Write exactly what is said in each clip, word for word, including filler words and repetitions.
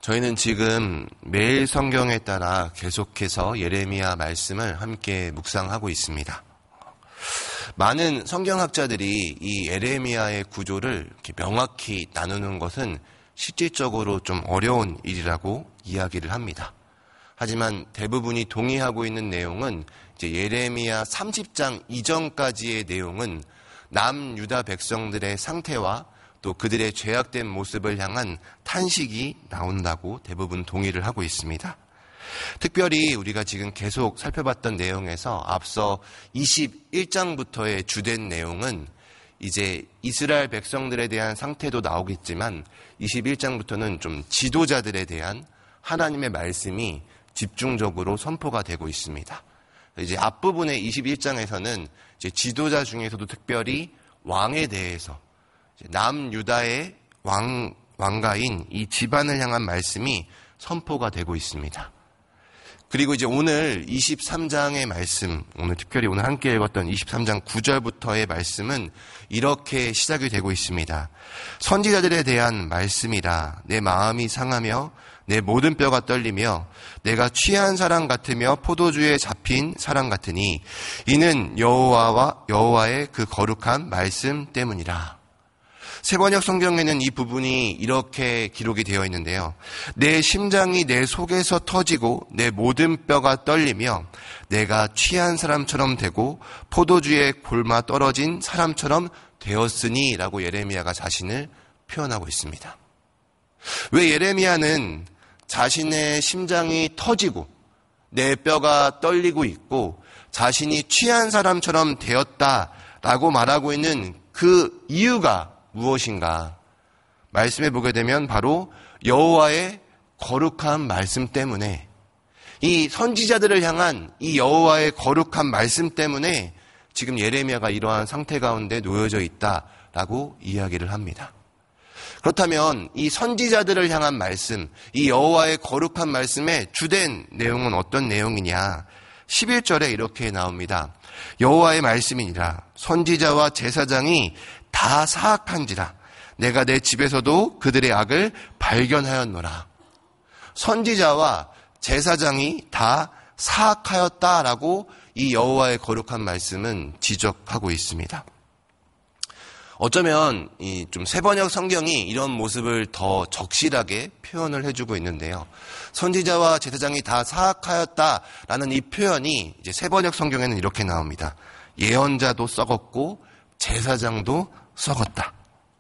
저희는 지금 매일 성경에 따라 계속해서 예레미야 말씀을 함께 묵상하고 있습니다. 많은 성경학자들이 이 예레미야의 구조를 이렇게 명확히 나누는 것은 실질적으로 좀 어려운 일이라고 이야기를 합니다. 하지만 대부분이 동의하고 있는 내용은 이제 예레미야 삼십 장 이전까지의 내용은 남유다 백성들의 상태와 또 그들의 죄악된 모습을 향한 탄식이 나온다고 대부분 동의를 하고 있습니다. 특별히 우리가 지금 계속 살펴봤던 내용에서 앞서 이십일 장부터의 주된 내용은 이제 이스라엘 백성들에 대한 상태도 나오겠지만 이십일 장부터는 좀 지도자들에 대한 하나님의 말씀이 집중적으로 선포가 되고 있습니다. 이제 앞부분의 이십일 장에서는 이제 지도자 중에서도 특별히 왕에 대해서 남유다의 왕, 왕가인 이 집안을 향한 말씀이 선포가 되고 있습니다. 그리고 이제 오늘 이십삼 장의 말씀, 오늘 특별히 오늘 함께 읽었던 이십삼 장 구 절부터의 말씀은 이렇게 시작이 되고 있습니다. 선지자들에 대한 말씀이라. 내 마음이 상하며 내 모든 뼈가 떨리며 내가 취한 사람 같으며 포도주에 잡힌 사람 같으니 이는 여호와와 여호와의 그 거룩한 말씀 때문이라. 세번역 성경에는 이 부분이 이렇게 기록이 되어 있는데요. 내 심장이 내 속에서 터지고 내 모든 뼈가 떨리며 내가 취한 사람처럼 되고 포도주에 골마 떨어진 사람처럼 되었으니 라고 예레미야가 자신을 표현하고 있습니다. 왜 예레미야는 자신의 심장이 터지고 내 뼈가 떨리고 있고 자신이 취한 사람처럼 되었다라고 말하고 있는 그 이유가 무엇인가? 말씀해 보게 되면 바로 여호와의 거룩한 말씀 때문에, 이 선지자들을 향한 이 여호와의 거룩한 말씀 때문에 지금 예레미야가 이러한 상태 가운데 놓여져 있다라고 이야기를 합니다. 그렇다면 이 선지자들을 향한 말씀, 이 여호와의 거룩한 말씀의 주된 내용은 어떤 내용이냐? 십일 절에 이렇게 나옵니다. 여호와의 말씀이니라. 선지자와 제사장이 다 사악한지라. 내가 내 집에서도 그들의 악을 발견하였노라. 선지자와 제사장이 다 사악하였다라고 이 여호와의 거룩한 말씀은 지적하고 있습니다. 어쩌면 이 좀 세번역 성경이 이런 모습을 더 적실하게 표현을 해주고 있는데요. 선지자와 제사장이 다 사악하였다라는 이 표현이 이제 세번역 성경에는 이렇게 나옵니다. 예언자도 썩었고 제사장도 썩었다.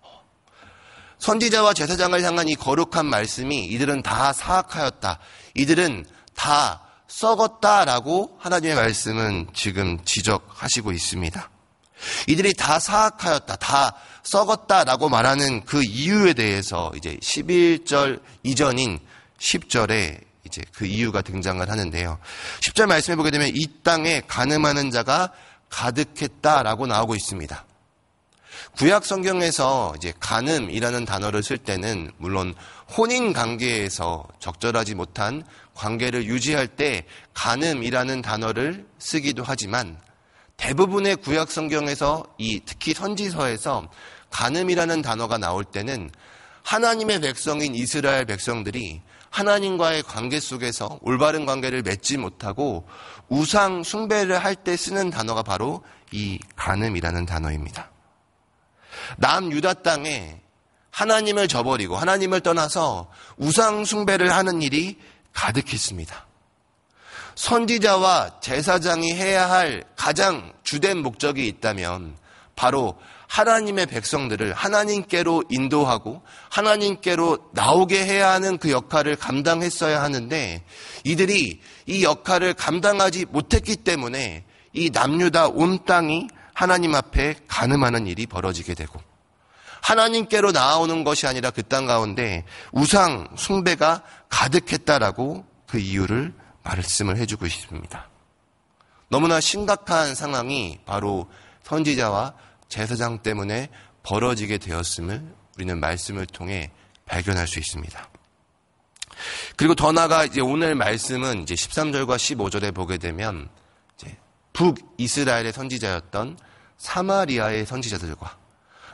선지자와 제사장을 향한 이 거룩한 말씀이 이들은 다 사악하였다. 이들은 다 썩었다라고 하나님의 말씀은 지금 지적하시고 있습니다. 이들이 다 사악하였다, 다 썩었다라고 말하는 그 이유에 대해서 이제 십일 절 이전인 십 절에 이제 그 이유가 등장을 하는데요. 십 절 말씀해 보게 되면 이 땅에 간음하는 자가 가득했다라고 나오고 있습니다. 구약 성경에서 이제 간음이라는 단어를 쓸 때는 물론 혼인 관계에서 적절하지 못한 관계를 유지할 때 간음이라는 단어를 쓰기도 하지만 대부분의 구약 성경에서 이 특히 선지서에서 간음이라는 단어가 나올 때는 하나님의 백성인 이스라엘 백성들이 하나님과의 관계 속에서 올바른 관계를 맺지 못하고 우상 숭배를 할 때 쓰는 단어가 바로 이 간음이라는 단어입니다. 남유다 땅에 하나님을 저버리고 하나님을 떠나서 우상 숭배를 하는 일이 가득했습니다. 선지자와 제사장이 해야 할 가장 주된 목적이 있다면 바로 하나님의 백성들을 하나님께로 인도하고 하나님께로 나오게 해야 하는 그 역할을 감당했어야 하는데 이들이 이 역할을 감당하지 못했기 때문에 이 남유다 온 땅이 하나님 앞에 간음하는 일이 벌어지게 되고 하나님께로 나아오는 것이 아니라 그 땅 가운데 우상 숭배가 가득했다라고 그 이유를 말씀을 해주고 있습니다. 너무나 심각한 상황이 바로 선지자와 제사장 때문에 벌어지게 되었음을 우리는 말씀을 통해 발견할 수 있습니다. 그리고 더 나아가 이제 오늘 말씀은 이제 십삼 절과 십오 절에 보게 되면 이제 북이스라엘의 선지자였던 사마리아의 선지자들과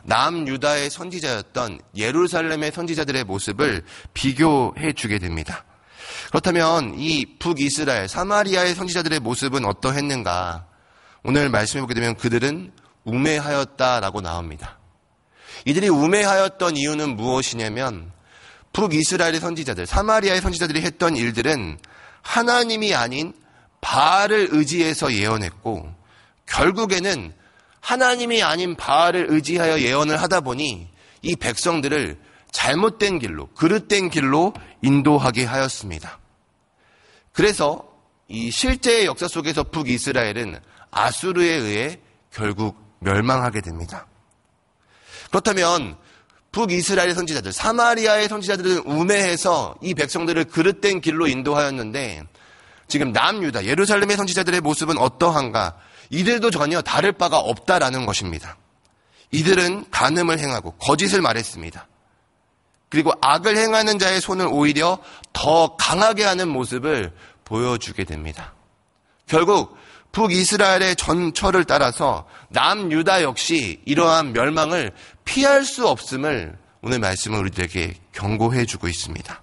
남유다의 선지자였던 예루살렘의 선지자들의 모습을 비교해 주게 됩니다. 그렇다면 이 북이스라엘, 사마리아의 선지자들의 모습은 어떠했는가? 오늘 말씀해 보게 되면 그들은 우매하였다라고 나옵니다. 이들이 우매하였던 이유는 무엇이냐면 북이스라엘의 선지자들, 사마리아의 선지자들이 했던 일들은 하나님이 아닌 바알을 의지해서 예언했고 결국에는 하나님이 아닌 바알을 의지하여 예언을 하다 보니 이 백성들을 잘못된 길로, 그릇된 길로 인도하게 하였습니다. 그래서 이 실제의 역사 속에서 북이스라엘은 아수르에 의해 결국 멸망하게 됩니다. 그렇다면 북이스라엘의 선지자들, 사마리아의 선지자들은 우매해서 이 백성들을 그릇된 길로 인도하였는데 지금 남유다, 예루살렘의 선지자들의 모습은 어떠한가? 이들도 전혀 다를 바가 없다라는 것입니다. 이들은 간음을 행하고 거짓을 말했습니다. 그리고 악을 행하는 자의 손을 오히려 더 강하게 하는 모습을 보여주게 됩니다. 결국 북이스라엘의 전철을 따라서 남유다 역시 이러한 멸망을 피할 수 없음을 오늘 말씀은 우리들에게 경고해 주고 있습니다.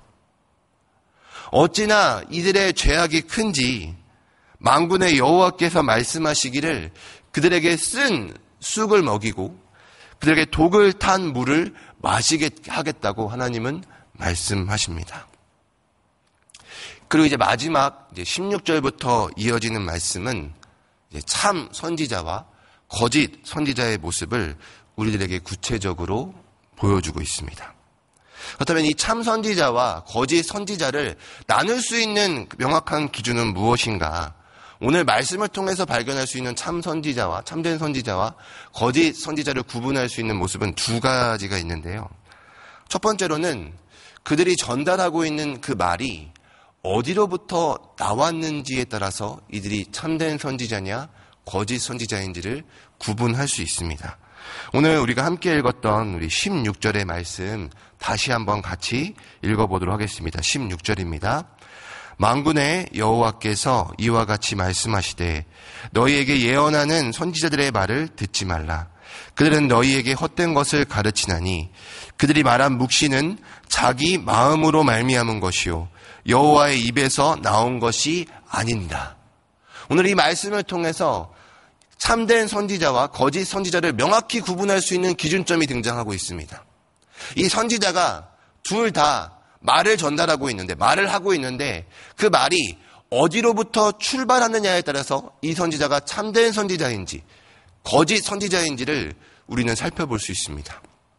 어찌나 이들의 죄악이 큰지 만군의 여호와께서 말씀하시기를 그들에게 쓴 쑥을 먹이고 그들에게 독을 탄 물을 마시게 하겠다고 하나님은 말씀하십니다. 그리고 이제 마지막 이제 십육 절부터 이어지는 말씀은 이제 참 선지자와 거짓 선지자의 모습을 우리들에게 구체적으로 보여주고 있습니다. 그렇다면 이 참 선지자와 거짓 선지자를 나눌 수 있는 명확한 기준은 무엇인가? 오늘 말씀을 통해서 발견할 수 있는 참 선지자와 참된 선지자와 거짓 선지자를 구분할 수 있는 모습은 두 가지가 있는데요. 첫 번째로는 그들이 전달하고 있는 그 말이 어디로부터 나왔는지에 따라서 이들이 참된 선지자냐 거짓 선지자인지를 구분할 수 있습니다. 오늘 우리가 함께 읽었던 우리 십육 절의 말씀 다시 한번 같이 읽어보도록 하겠습니다. 십육 절입니다. 만군의 여호와께서 이와 같이 말씀하시되 너희에게 예언하는 선지자들의 말을 듣지 말라. 그들은 너희에게 헛된 것을 가르치나니 그들이 말한 묵시는 자기 마음으로 말미암은 것이요 여호와의 입에서 나온 것이 아니니라. 오늘 이 말씀을 통해서 참된 선지자와 거짓 선지자를 명확히 구분할 수 있는 기준점이 등장하고 있습니다. 이 선지자가 둘 다 말을 전달하고 있는데, 말을 하고 있는데 그 말이 어디로부터 출발하느냐에 따라서 이 선지자가 참된 선지자인지 거짓 선지자인지를 우리는 살펴볼 수 있습니다.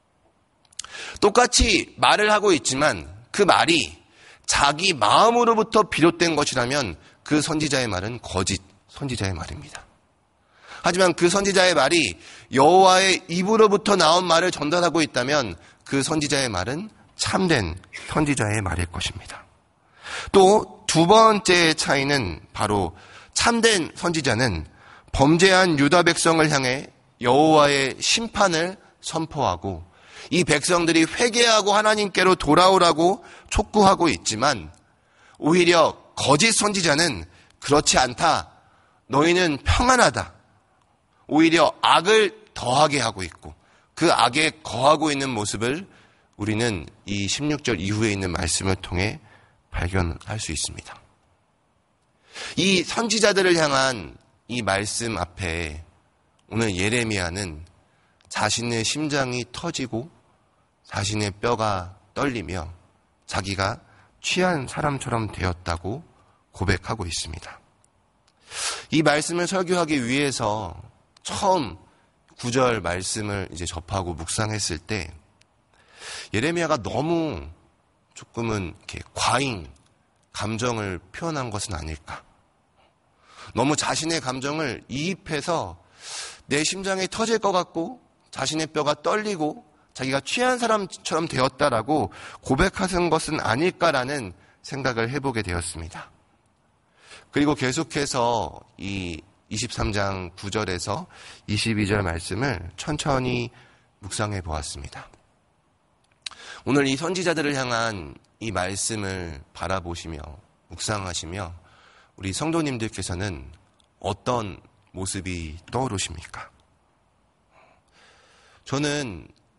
똑같이 말을 하고 있지만 그 말이 자기 마음으로부터 비롯된 것이라면 그 선지자의 말은 거짓 선지자의 말입니다. 하지만 그 선지자의 말이 여호와의 입으로부터 나온 말을 전달하고 있다면 그 선지자의 말은 참된 선지자의 말일 것입니다. 또 두 번째 차이는 바로 참된 선지자는 범죄한 유다 백성을 향해 여호와의 심판을 선포하고 이 백성들이 회개하고 하나님께로 돌아오라고 촉구하고 있지만 오히려 거짓 선지자는 그렇지 않다. 너희는 평안하다. 오히려 악을 더하게 하고 있고 그 악에 거하고 있는 모습을 우리는 이 십육 절 이후에 있는 말씀을 통해 발견할 수 있습니다. 이 선지자들을 향한 이 말씀 앞에 오늘 예레미야는 자신의 심장이 터지고 자신의 뼈가 떨리며 자기가 취한 사람처럼 되었다고 고백하고 있습니다. 이 말씀을 설교하기 위해서 처음 구 절 말씀을 이제 접하고 묵상했을 때 예레미야가 너무 조금은 이렇게 과잉 감정을 표현한 것은 아닐까. 너무 자신의 감정을 이입해서 내 심장이 터질 것 같고 자신의 뼈가 떨리고 자기가 취한 사람처럼 되었다라고 고백하는 것은 아닐까라는 생각을 해보게 되었습니다. 그리고 계속해서 이 이십삼 장 구 절에서 이십이 절 말씀을 천천히 묵상해 보았습니다. 오늘 이 선지자들을 향한 이 말씀을 바라보시며 묵상하시며 우리 성도님들께서는 어떤 모습이 떠오르십니까? 저는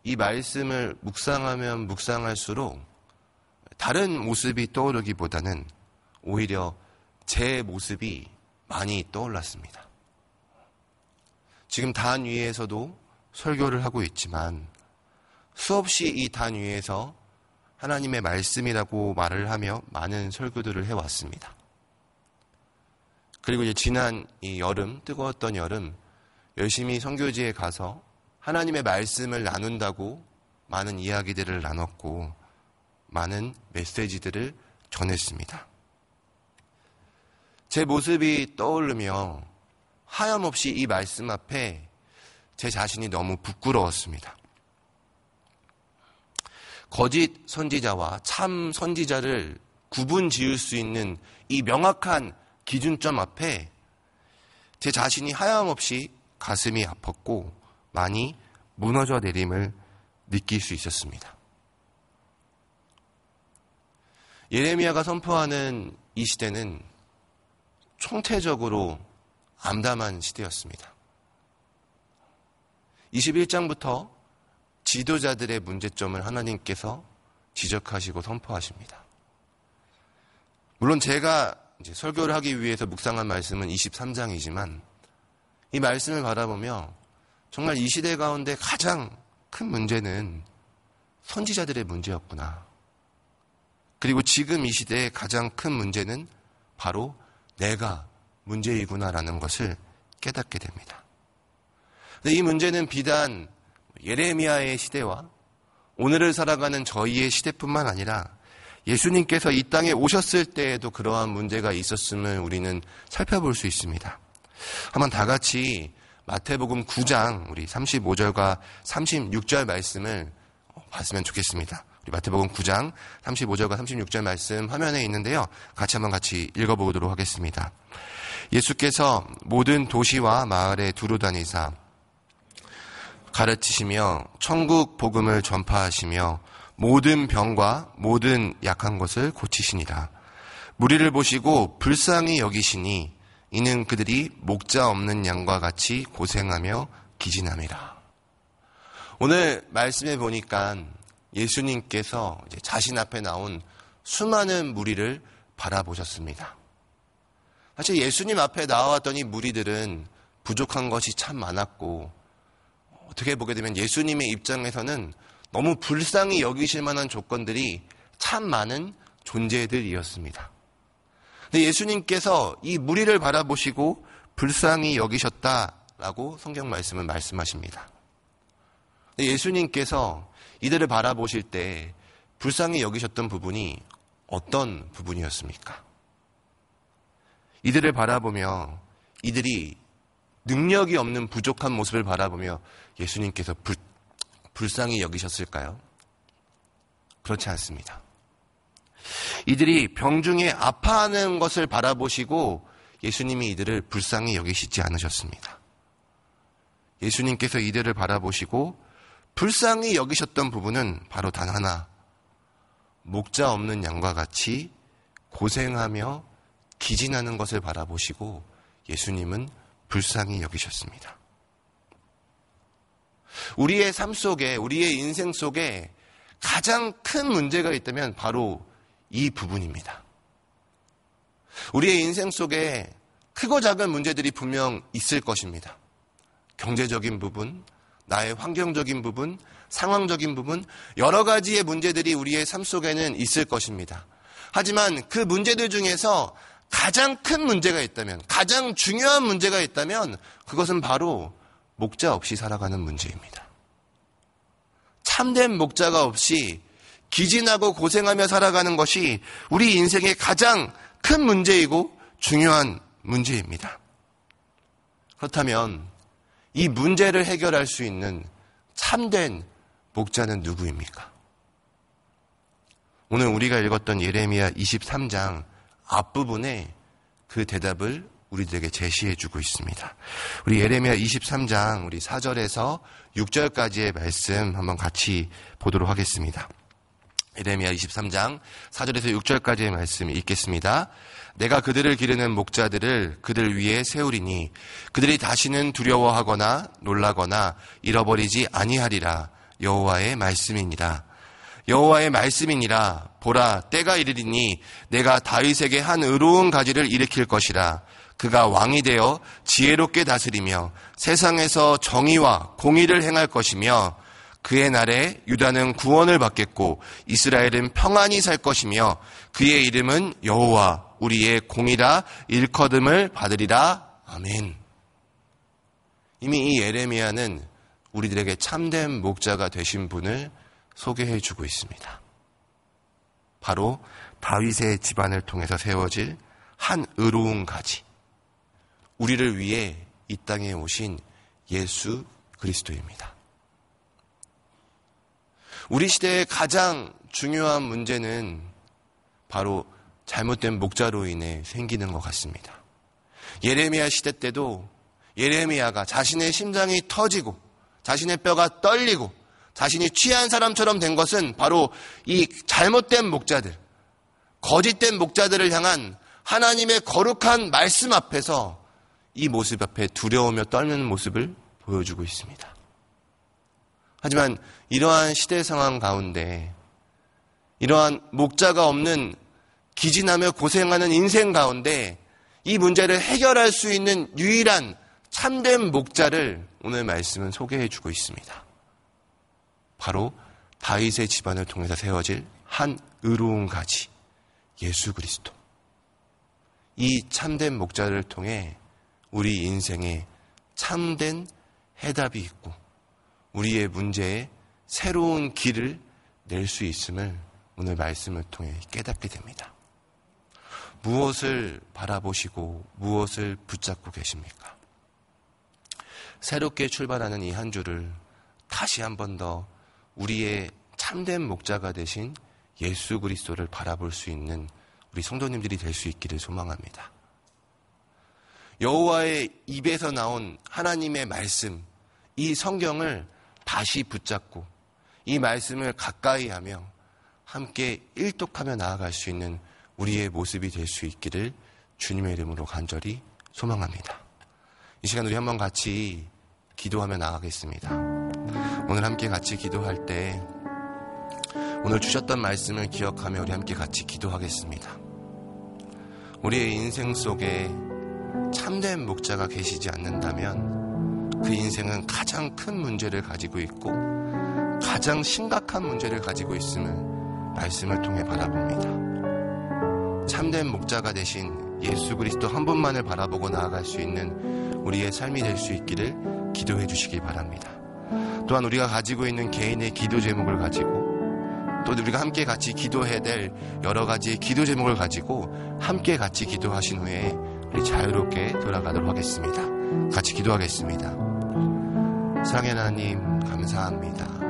이 말씀을 묵상하면 묵상할수록 다른 모습이 떠오르기보다는 오히려 제 모습이 많이 떠올랐습니다. 지금 단 위에서도 설교를 하고 있지만 수없이 이 단 위에서 하나님의 말씀이라고 말을 하며 많은 설교들을 해왔습니다. 그리고 이제 지난 이 여름, 뜨거웠던 여름, 열심히 선교지에 가서 하나님의 말씀을 나눈다고 많은 이야기들을 나눴고 많은 메시지들을 전했습니다. 제 모습이 떠오르며 하염없이 이 말씀 앞에 제 자신이 너무 부끄러웠습니다. 거짓 선지자와 참 선지자를 구분 지을 수 있는 이 명확한 기준점 앞에 제 자신이 하염없이 가슴이 아팠고 많이 무너져 내림을 느낄 수 있었습니다. 예레미야가 선포하는 이 시대는 총체적으로 암담한 시대였습니다. 이십일 장부터 지도자들의 문제점을 하나님께서 지적하시고 선포하십니다. 물론 제가 이제 설교를 하기 위해서 묵상한 말씀은 이십삼 장이지만 이 말씀을 바라보며 정말 이 시대 가운데 가장 큰 문제는 선지자들의 문제였구나. 그리고 지금 이 시대의 가장 큰 문제는 바로 내가 문제이구나라는 것을 깨닫게 됩니다. 근데 이 문제는 비단 예레미야의 시대와 오늘을 살아가는 저희의 시대뿐만 아니라 예수님께서 이 땅에 오셨을 때에도 그러한 문제가 있었음을 우리는 살펴볼 수 있습니다. 한번 다 같이 마태복음 구 장 우리 삼십오 절과 삼십육 절 말씀을 봤으면 좋겠습니다. 우리 마태복음 구 장 삼십오 절과 삼십육 절 말씀 화면에 있는데요. 같이 한번 같이 읽어보도록 하겠습니다. 예수께서 모든 도시와 마을에 두루 다니사 가르치시며 천국 복음을 전파하시며 모든 병과 모든 약한 것을 고치시니라. 무리를 보시고 불쌍히 여기시니 이는 그들이 목자 없는 양과 같이 고생하며 기진함이라. 오늘 말씀에 보니까 예수님께서 이제 자신 앞에 나온 수많은 무리를 바라보셨습니다. 사실 예수님 앞에 나왔던 이 무리들은 부족한 것이 참 많았고 어떻게 보게 되면 예수님의 입장에서는 너무 불쌍히 여기실 만한 조건들이 참 많은 존재들이었습니다. 근데 예수님께서 이 무리를 바라보시고 불쌍히 여기셨다라고 성경 말씀은 말씀하십니다. 근데 예수님께서 이들을 바라보실 때 불쌍히 여기셨던 부분이 어떤 부분이었습니까? 이들을 바라보며 이들이 능력이 없는 부족한 모습을 바라보며 예수님께서 불, 불쌍히 여기셨을까요? 그렇지 않습니다. 이들이 병중에 아파하는 것을 바라보시고 예수님이 이들을 불쌍히 여기시지 않으셨습니다. 예수님께서 이들을 바라보시고 불쌍히 여기셨던 부분은 바로 단 하나, 목자 없는 양과 같이 고생하며 기진하는 것을 바라보시고 예수님은 불쌍히 여기셨습니다. 우리의 삶 속에, 우리의 인생 속에 가장 큰 문제가 있다면 바로 이 부분입니다. 우리의 인생 속에 크고 작은 문제들이 분명 있을 것입니다. 경제적인 부분, 나의 환경적인 부분, 상황적인 부분, 여러 가지의 문제들이 우리의 삶 속에는 있을 것입니다. 하지만 그 문제들 중에서 가장 큰 문제가 있다면, 가장 중요한 문제가 있다면 그것은 바로 목자 없이 살아가는 문제입니다. 참된 목자가 없이 기진하고 고생하며 살아가는 것이 우리 인생의 가장 큰 문제이고 중요한 문제입니다. 그렇다면 이 문제를 해결할 수 있는 참된 목자는 누구입니까? 오늘 우리가 읽었던 예레미야 이십삼 장 앞부분에 그 대답을 우리들에게 제시해 주고 있습니다. 우리 예레미야 이십삼 장 우리 사 절에서 육 절까지의 말씀 한번 같이 보도록 하겠습니다. 예레미야 이십삼 장 사 절에서 육 절까지의 말씀 읽겠습니다. 내가 그들을 기르는 목자들을 그들 위에 세우리니 그들이 다시는 두려워하거나 놀라거나 잃어버리지 아니하리라. 여호와의 말씀이니라. 여호와의 말씀이니라. 보라, 때가 이르리니 내가 다윗에게 한 의로운 가지를 일으킬 것이라. 그가 왕이 되어 지혜롭게 다스리며 세상에서 정의와 공의를 행할 것이며 그의 날에 유다는 구원을 받겠고 이스라엘은 평안히 살 것이며 그의 이름은 여호와 우리의 공이라 일컬음을 받으리라. 아멘. 이미 이 예레미야는 우리들에게 참된 목자가 되신 분을 소개해 주고 있습니다. 바로 다윗의 집안을 통해서 세워질 한 의로운 가지, 우리를 위해 이 땅에 오신 예수 그리스도입니다. 우리 시대의 가장 중요한 문제는 바로 잘못된 목자로 인해 생기는 것 같습니다. 예레미야 시대 때도 예레미야가 자신의 심장이 터지고 자신의 뼈가 떨리고 자신이 취한 사람처럼 된 것은 바로 이 잘못된 목자들, 거짓된 목자들을 향한 하나님의 거룩한 말씀 앞에서 이 모습 앞에 두려우며 떨는 모습을 보여주고 있습니다. 하지만 이러한 시대 상황 가운데, 이러한 목자가 없는 기진하며 고생하는 인생 가운데 이 문제를 해결할 수 있는 유일한 참된 목자를 오늘 말씀은 소개해 주고 있습니다. 바로 다윗의 집안을 통해서 세워질 한 의로운 가지, 예수 그리스도. 이 참된 목자를 통해 우리 인생에 참된 해답이 있고 우리의 문제에 새로운 길을 낼 수 있음을 오늘 말씀을 통해 깨닫게 됩니다. 무엇을 바라보시고 무엇을 붙잡고 계십니까? 새롭게 출발하는 이 한 주를 다시 한 번 더 우리의 참된 목자가 되신 예수 그리스도를 바라볼 수 있는 우리 성도님들이 될 수 있기를 소망합니다. 여호와의 입에서 나온 하나님의 말씀, 이 성경을 다시 붙잡고 이 말씀을 가까이 하며 함께 일독하며 나아갈 수 있는 우리의 모습이 될 수 있기를 주님의 이름으로 간절히 소망합니다. 이 시간 우리 한번 같이 기도하며 나가겠습니다. 오늘 함께 같이 기도할 때 오늘 주셨던 말씀을 기억하며 우리 함께 같이 기도하겠습니다. 우리의 인생 속에 참된 목자가 계시지 않는다면 그 인생은 가장 큰 문제를 가지고 있고 가장 심각한 문제를 가지고 있음을 말씀을 통해 바라봅니다. 참된 목자가 되신 예수 그리스도 한 분만을 바라보고 나아갈 수 있는 우리의 삶이 될 수 있기를 기도해 주시기 바랍니다. 또한 우리가 가지고 있는 개인의 기도 제목을 가지고 또 우리가 함께 같이 기도해야 될 여러 가지의 기도 제목을 가지고 함께 같이 기도하신 후에 우리 자유롭게 돌아가도록 하겠습니다. 같이 기도하겠습니다. 사랑의 하나님 감사합니다.